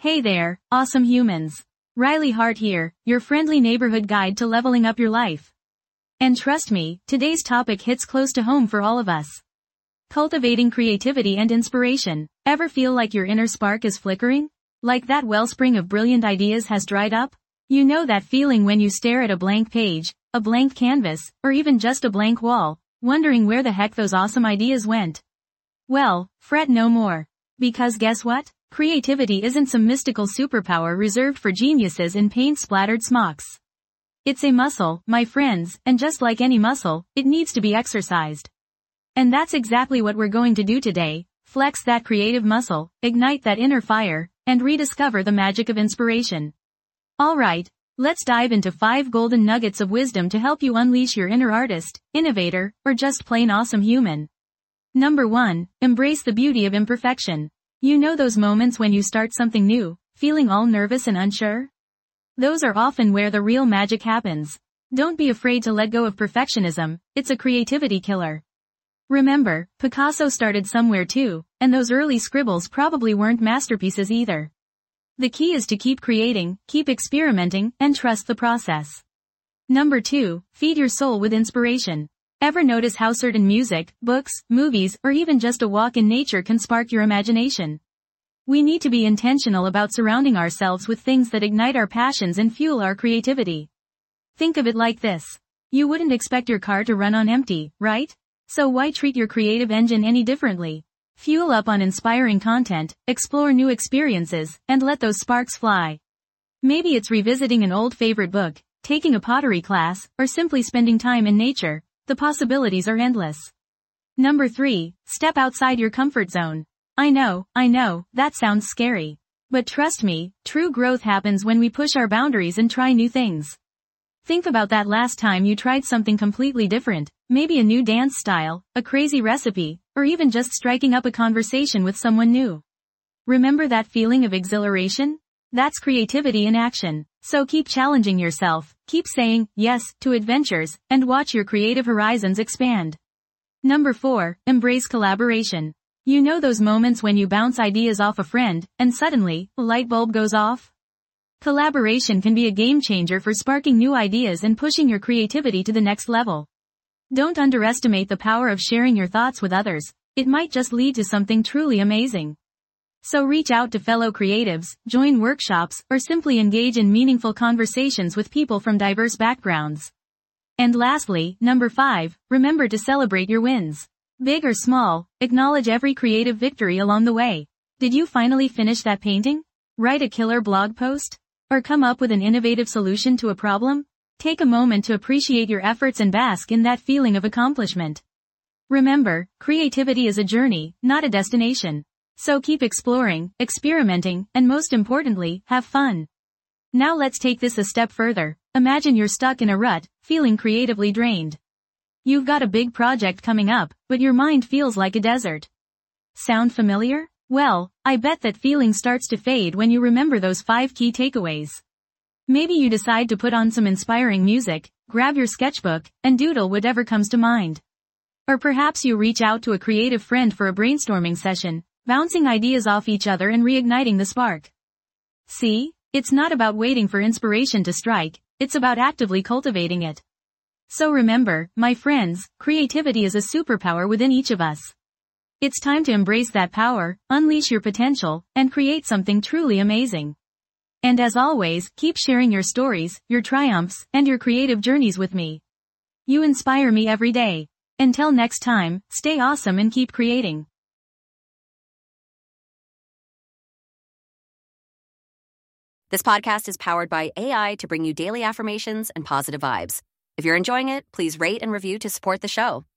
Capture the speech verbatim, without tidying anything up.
Hey there, awesome humans. Riley Hart here, your friendly neighborhood guide to leveling up your life. And trust me, today's topic hits close to home for all of us. Cultivating creativity and inspiration. Ever feel like your inner spark is flickering? Like that wellspring of brilliant ideas has dried up? You know that feeling when you stare at a blank page, a blank canvas, or even just a blank wall, wondering where the heck those awesome ideas went? Well, fret no more. Because guess what? Creativity isn't some mystical superpower reserved for geniuses in paint-splattered smocks. It's a muscle, my friends, and just like any muscle, it needs to be exercised. And that's exactly what we're going to do today: flex that creative muscle, ignite that inner fire, and rediscover the magic of inspiration. Alright, let's dive into five golden nuggets of wisdom to help you unleash your inner artist, innovator, or just plain awesome human. Number one, embrace the beauty of imperfection. You know those moments when you start something new, feeling all nervous and unsure? Those are often where the real magic happens. Don't be afraid to let go of perfectionism, it's a creativity killer. Remember, Picasso started somewhere too, and those early scribbles probably weren't masterpieces either. The key is to keep creating, keep experimenting, and trust the process. Number two, feed your soul with inspiration. Ever notice how certain music, books, movies, or even just a walk in nature can spark your imagination? We need to be intentional about surrounding ourselves with things that ignite our passions and fuel our creativity. Think of it like this. You wouldn't expect your car to run on empty, right? So why treat your creative engine any differently? Fuel up on inspiring content, explore new experiences, and let those sparks fly. Maybe it's revisiting an old favorite book, taking a pottery class, or simply spending time in nature. The possibilities are endless. Number three, step outside your comfort zone. I know, I know, that sounds scary. But trust me, true growth happens when we push our boundaries and try new things. Think about that last time you tried something completely different, maybe a new dance style, a crazy recipe, or even just striking up a conversation with someone new. Remember that feeling of exhilaration? That's creativity in action. So keep challenging yourself, keep saying yes to adventures, and watch your creative horizons expand. Number four, embrace collaboration. You know those moments when you bounce ideas off a friend, and suddenly, a light bulb goes off? Collaboration can be a game changer for sparking new ideas and pushing your creativity to the next level. Don't underestimate the power of sharing your thoughts with others. It might just lead to something truly amazing. So reach out to fellow creatives, join workshops, or simply engage in meaningful conversations with people from diverse backgrounds. And lastly, number five, remember to celebrate your wins. Big or small, acknowledge every creative victory along the way. Did you finally finish that painting? Write a killer blog post? Or come up with an innovative solution to a problem? Take a moment to appreciate your efforts and bask in that feeling of accomplishment. Remember, creativity is a journey, not a destination. So keep exploring, experimenting, and most importantly, have fun. Now let's take this a step further. Imagine you're stuck in a rut, feeling creatively drained. You've got a big project coming up, but your mind feels like a desert. Sound familiar? Well, I bet that feeling starts to fade when you remember those five key takeaways. Maybe you decide to put on some inspiring music, grab your sketchbook, and doodle whatever comes to mind. Or perhaps you reach out to a creative friend for a brainstorming session, bouncing ideas off each other and reigniting the spark. See? It's not about waiting for inspiration to strike, it's about actively cultivating it. So remember, my friends, creativity is a superpower within each of us. It's time to embrace that power, unleash your potential, and create something truly amazing. And as always, keep sharing your stories, your triumphs, and your creative journeys with me. You inspire me every day. Until next time, stay awesome and keep creating. This podcast is powered by A I to bring you daily affirmations and positive vibes. If you're enjoying it, please rate and review to support the show.